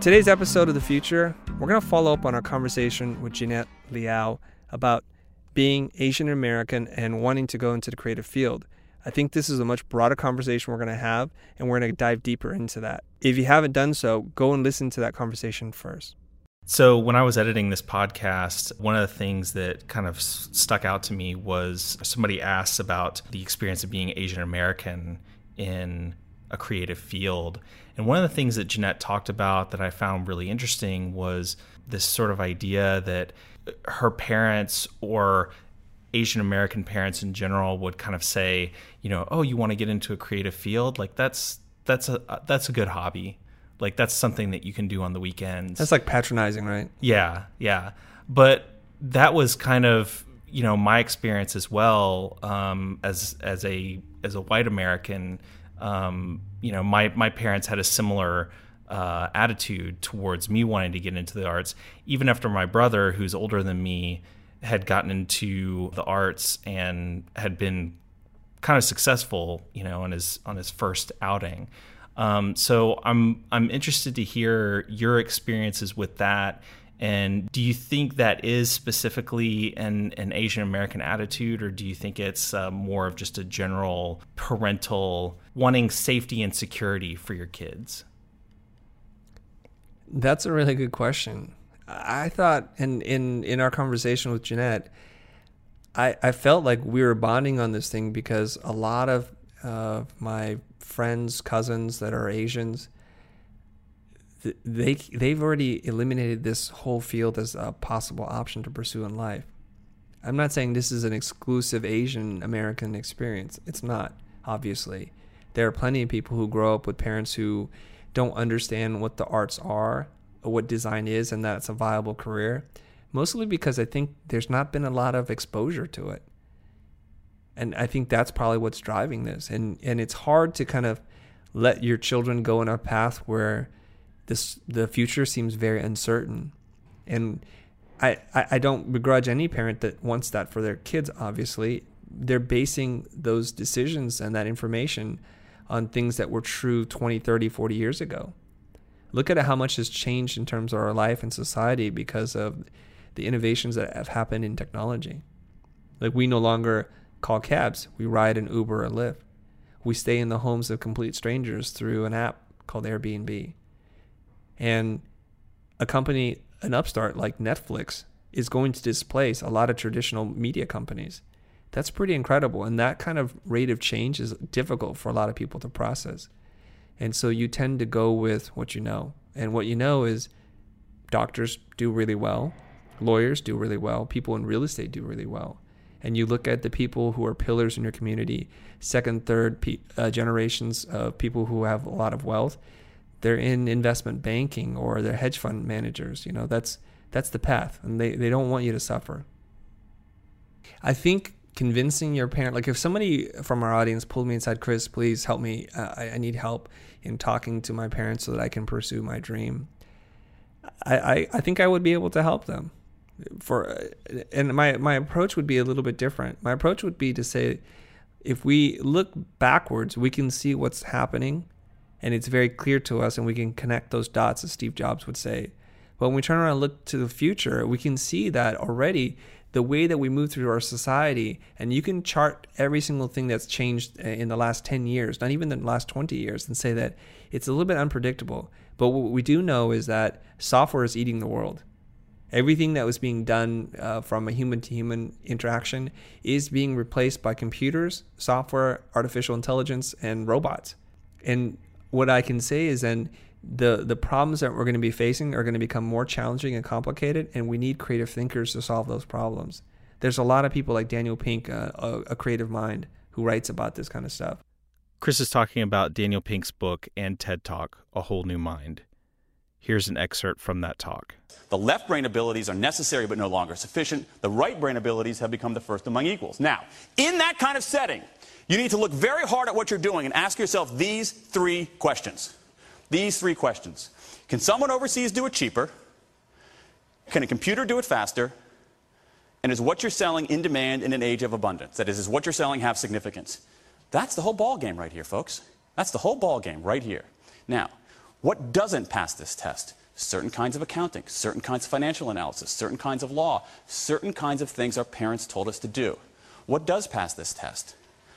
today's episode of The Future, we're going to follow up on our conversation with Jeanette Liao about being Asian American and wanting to go into the creative field. I think this is a much broader conversation we're going to have, and we're going to dive deeper into that. If you haven't done so, go and listen to that conversation first. So when I was editing this podcast, one of the things that kind of stuck out to me was somebody asked about the experience of being Asian American in a creative field. And one of the things that Jeanette talked about that I found really interesting was this sort of idea that her parents or Asian American parents in general would kind of say, oh, you want to get into a creative field? Like that's a good hobby. Like that's something that you can do on the weekends. That's like patronizing, right? Yeah. But that was kind of, my experience as well, as a white American. My parents had a similar attitude towards me wanting to get into the arts, even after my brother, who's older than me, had gotten into the arts and had been kind of successful, on his first outing. So I'm interested to hear your experiences with that. And do you think that is specifically an Asian American attitude, or do you think it's more of just a general parental wanting safety and security for your kids? That's a really good question. I thought in our conversation with Jeanette, I felt like we were bonding on this thing because a lot of my friends, cousins that are Asians, they've already eliminated this whole field as a possible option to pursue in life. I'm not saying this is an exclusive Asian American experience. It's not, obviously. There are plenty of people who grow up with parents who don't understand what the arts are or what design is and that it's a viable career, mostly because I think there's not been a lot of exposure to it. And I think that's probably what's driving this. And it's hard to kind of let your children go in a path where the future seems very uncertain. And I don't begrudge any parent that wants that for their kids, obviously. They're basing those decisions and that information on things that were true 20, 30, 40 years ago. Look at how much has changed in terms of our life and society because of the innovations that have happened in technology. Like we no longer call cabs, we ride an Uber or Lyft. We stay in the homes of complete strangers through an app called Airbnb. And a company, an upstart like Netflix, is going to displace a lot of traditional media companies. That's pretty incredible. And that kind of rate of change is difficult for a lot of people to process. And so you tend to go with what you know. And what you know is doctors do really well, lawyers do really well, people in real estate do really well. And you look at the people who are pillars in your community, second, third generations of people who have a lot of wealth. They're in investment banking or they're hedge fund managers. That's the path, and they don't want you to suffer. I think convincing your parent, like if somebody from our audience pulled me inside, Chris, please help me. I need help in talking to my parents so that I can pursue my dream. I think I would be able to help them. And my approach would be a little bit different. My approach would be to say, if we look backwards, we can see what's happening, and it's very clear to us, and we can connect those dots, as Steve Jobs would say. But when we turn around and look to the future, we can see that already the way that we move through our society, and you can chart every single thing that's changed in the last 10 years, not even the last 20 years, and say that it's a little bit unpredictable. But what we do know is that software is eating the world. Everything that was being done from a human-to-human interaction is being replaced by computers, software, artificial intelligence, and robots. And what I can say is then the problems that we're going to be facing are going to become more challenging and complicated, and we need creative thinkers to solve those problems. There's a lot of people like Daniel Pink, a creative mind, who writes about this kind of stuff. Chris is talking about Daniel Pink's book and TED Talk, A Whole New Mind. Here's an excerpt from that talk. The left brain abilities are necessary but no longer sufficient. The right brain abilities have become the first among equals. Now, in that kind of setting, you need to look very hard at what you're doing and ask yourself these three questions. These three questions. Can someone overseas do it cheaper? Can a computer do it faster? And is what you're selling in demand in an age of abundance? That is what you're selling have significance? That's the whole ball game right here, folks. That's the whole ball game right here. Now, what doesn't pass this test? certain kinds of accounting, certain kinds of financial analysis, certain kinds of law, certain kinds of things our parents told us to do. What does pass this test?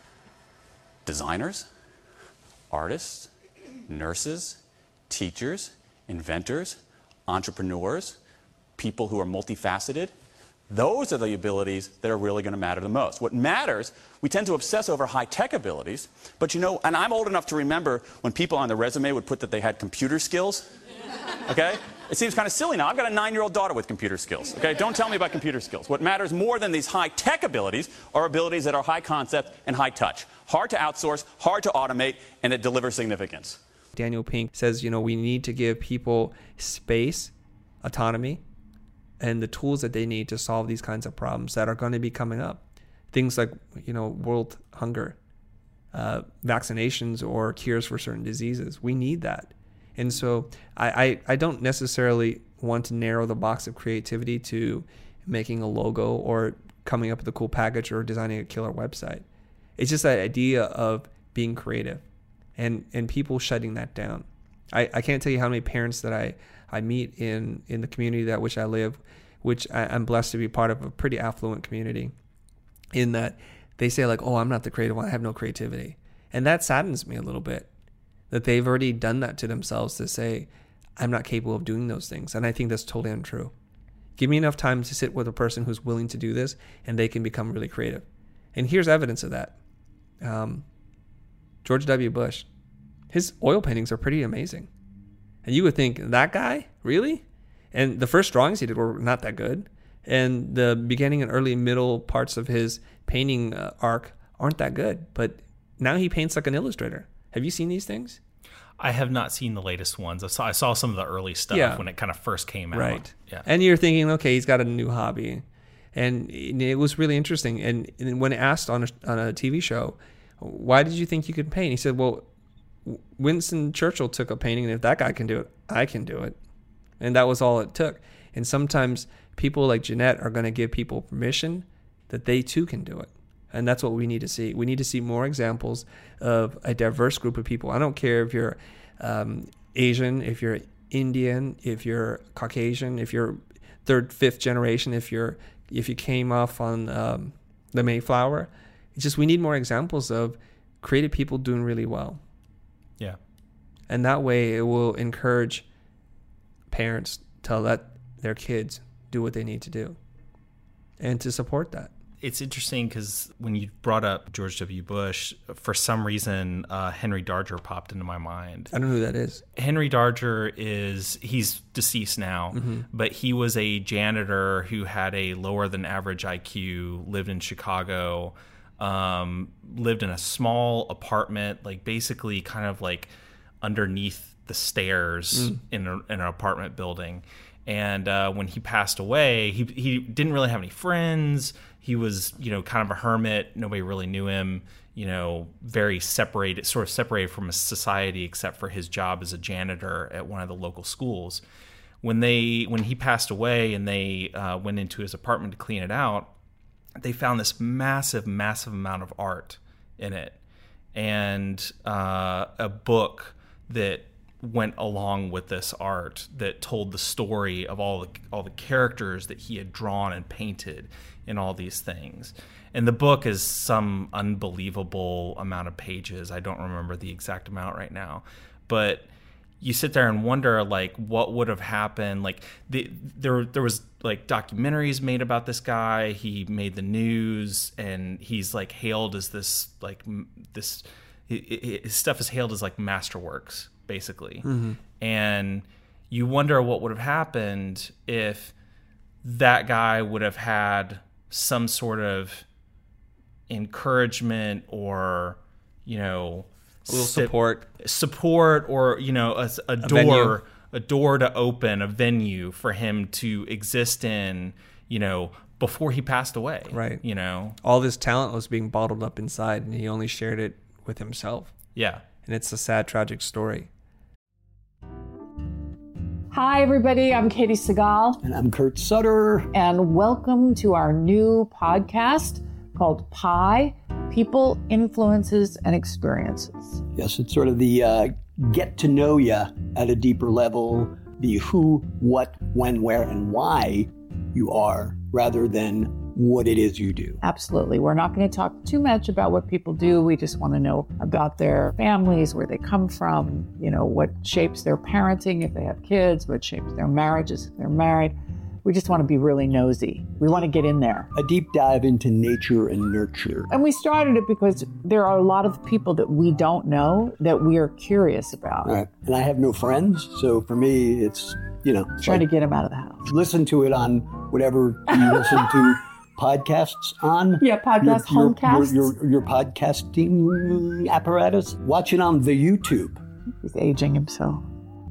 Designers, artists, nurses, teachers, inventors, entrepreneurs, people who are multifaceted. Those are the abilities that are really going to matter the most. What matters, we tend to obsess over high-tech abilities, but you know, and I'm old enough to remember when people on the resume would put that they had computer skills, okay? It seems kind of silly now. I've got a 9-year-old daughter with computer skills, okay? Don't tell me about computer skills. What matters more than these high-tech abilities are abilities that are high concept and high touch. Hard to outsource, hard to automate, and that deliver significance. Daniel Pink says, you know, we need to give people space, autonomy, and the tools that they need to solve these kinds of problems that are going to be coming up. Things like, you know, world hunger, vaccinations or cures for certain diseases. We need that. And so I don't necessarily want to narrow the box of creativity to making a logo or coming up with a cool package or designing a killer website. It's just that idea of being creative and people shutting that down. I can't tell you how many parents that I meet in the community that which I live, which I'm blessed to be part of a pretty affluent community, in that they say like, oh, I'm not the creative one, I have no creativity. And that saddens me a little bit, that they've already done that to themselves to say, I'm not capable of doing those things. And I think that's totally untrue. Give me enough time to sit with a person who's willing to do this and they can become really creative. And here's evidence of that. George W. Bush, his oil paintings are pretty amazing. And you would think, that guy? Really? And the first drawings he did were not that good. And the beginning and early middle parts of his painting arc aren't that good. But now he paints like an illustrator. Have you seen these things? I have not seen the latest ones. I saw some of the early stuff when it kind of first came out. Right. Yeah. And you're thinking, okay, he's got a new hobby. And it was really interesting. And when asked on a TV show, why did you think you could paint? He said, well, Winston Churchill took a painting, and if that guy can do it, I can do it. And that was all it took. And sometimes people like Jeanette are going to give people permission that they too can do it. And that's what we need to see. We need to see more examples of a diverse group of people. I don't care if you're Asian, if you're Indian, if you're Caucasian, if you're third, fifth generation, if you came off on the Mayflower. It's just we need more examples of creative people doing really well. Yeah. And that way it will encourage parents to let their kids do what they need to do and to support that. It's interesting because when you brought up George W. Bush, for some reason, Henry Darger popped into my mind. I don't know who that is. Henry Darger he's deceased now, but he was a janitor who had a lower than average IQ, lived in Chicago, lived in a small apartment, like basically kind of like underneath the stairs in an apartment building. And when he passed away, he didn't really have any friends. He was, kind of a hermit. Nobody really knew him, very separated, sort of separated from society except for his job as a janitor at one of the local schools. When he passed away and they went into his apartment to clean it out, they found this massive, massive amount of art in it, and a book that went along with this art that told the story of all the characters that he had drawn and painted in all these things. And the book is some unbelievable amount of pages. I don't remember the exact amount right now, but you sit there and wonder, like, what would have happened. Like there was like documentaries made about this guy. He made the news, and he's like hailed as his stuff is hailed as like masterworks, basically. And you wonder what would have happened if that guy would have had some sort of encouragement or, a little support, or, a door to open, a venue for him to exist in, before he passed away. Right. All this talent was being bottled up inside, and he only shared it with himself. Yeah. And it's a sad, tragic story. Hi, everybody. I'm Katie Segal. And I'm Kurt Sutter. And welcome to our new podcast called PIE, People, Influences, and Experiences. Yes, it's sort of the get to know you at a deeper level the who, what, when, where, and why you are, rather than what it is you do. Absolutely. We're not going to talk too much about what people do. We just want to know about their families, where they come from, what shapes their parenting if they have kids, what shapes their marriages if they're married. We just want to be really nosy. We want to get in there. A deep dive into nature and nurture. And we started it because there are a lot of people that we don't know that we are curious about. Right. And I have no friends, so for me, it's, trying to get them out of the house. Listen to it on whatever you listen to podcasts on. Yeah, homecasts. Your podcasting apparatus. Watch it on the YouTube. He's aging himself.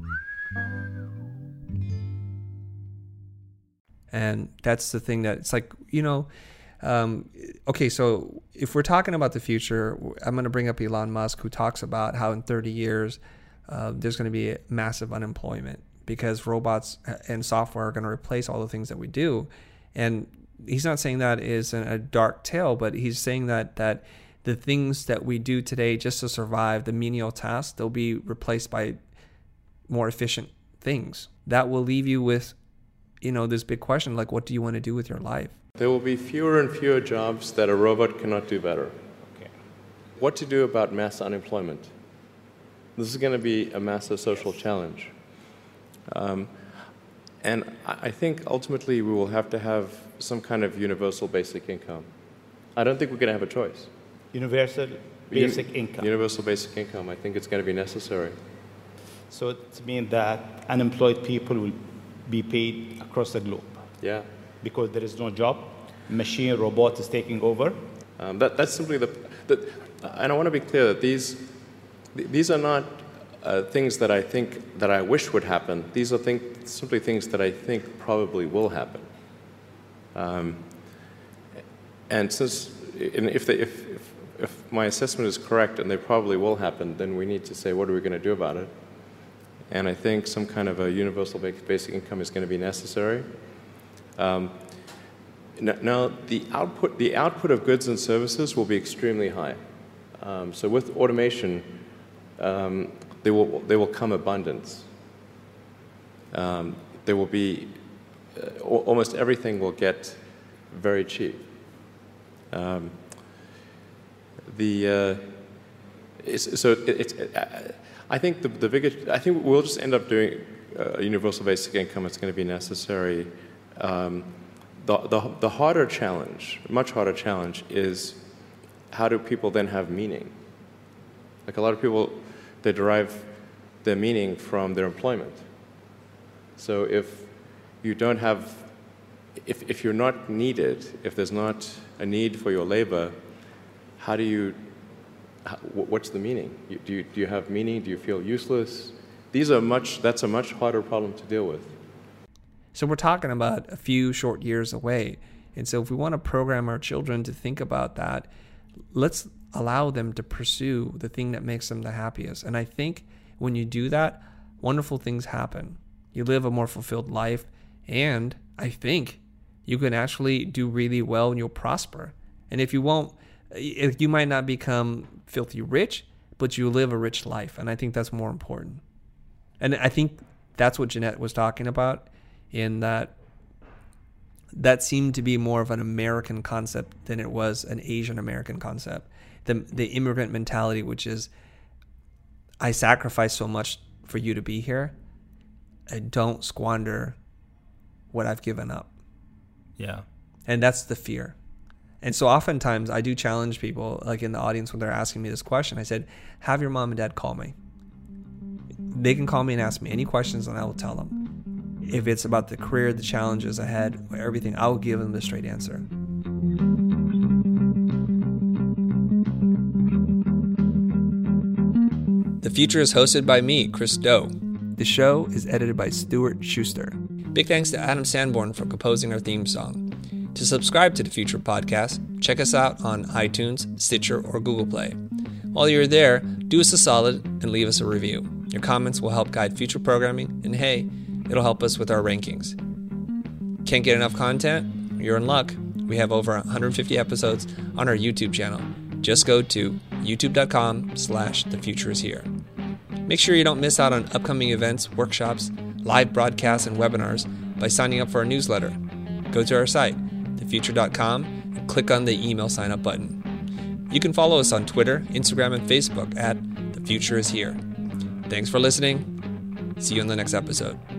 And that's the thing that it's like, okay, so if we're talking about the future, I'm going to bring up Elon Musk, who talks about how in 30 years, there's going to be massive unemployment because robots and software are going to replace all the things that we do. And he's not saying that is a dark tale, but he's saying that the things that we do today just to survive, the menial tasks, they'll be replaced by more efficient things. That will leave you with this big question, like, what do you want to do with your life? There will be fewer and fewer jobs that a robot cannot do better. Okay. What to do about mass unemployment? This is going to be a massive social challenge. And I think ultimately we will have to have some kind of universal basic income. I don't think we're going to have a choice. Universal basic income. Universal basic income. I think it's going to be necessary. So it means that unemployed people will be paid across the globe. Yeah. Because there is no job, robot is taking over. That's simply and I want to be clear that these are not things that I think that I wish would happen. These are simply things that I think probably will happen. And if my assessment is correct and they probably will happen, then we need to say, what are we going to do about it? And I think some kind of a universal basic income is going to be necessary. Now, the output of goods and services will be extremely high. So with automation, there will come abundance. There will be almost everything will get very cheap. I think I think we'll just end up doing a universal basic income. It's going to be necessary. The harder challenge, much harder challenge, is how do people then have meaning? Like a lot of people, they derive their meaning from their employment. So if you don't have, if you're not needed, if there's not a need for your labor, how do you? What's the meaning? Do you have meaning? Do you feel useless? That's a much harder problem to deal with. So we're talking about a few short years away. And so if we want to program our children to think about that, let's allow them to pursue the thing that makes them the happiest. And I think when you do that, wonderful things happen. You live a more fulfilled life, and I think you can actually do really well and you'll prosper. And if you won't, you might not become filthy rich, but you live a rich life. And I think that's more important. And I think that's what Jeanette was talking about, in that seemed to be more of an American concept than it was an Asian American concept. The immigrant mentality, which is, I sacrifice so much for you to be here. I don't squander what I've given up. Yeah. And that's the fear. And so oftentimes I do challenge people, like in the audience when they're asking me this question. I said, have your mom and dad call me. They can call me and ask me any questions and I will tell them. If it's about the career, the challenges ahead, everything, I will give them the straight answer. The Future is hosted by me, Chris Do. The show is edited by Stuart Schuster. Big thanks to Adam Sanborn for composing our theme song. To subscribe to The Future Podcast, check us out on iTunes, Stitcher, or Google Play. While you're there, do us a solid and leave us a review. Your comments will help guide future programming, and hey, it'll help us with our rankings. Can't get enough content? You're in luck. We have over 150 episodes on our YouTube channel. Just go to youtube.com/thefutureishere. Make sure you don't miss out on upcoming events, workshops, live broadcasts, and webinars by signing up for our newsletter. Go to our site, thefuture.com, and click on the email sign up button. You can follow us on Twitter, Instagram, and Facebook at The Future is Here. Thanks for listening. See you in the next episode.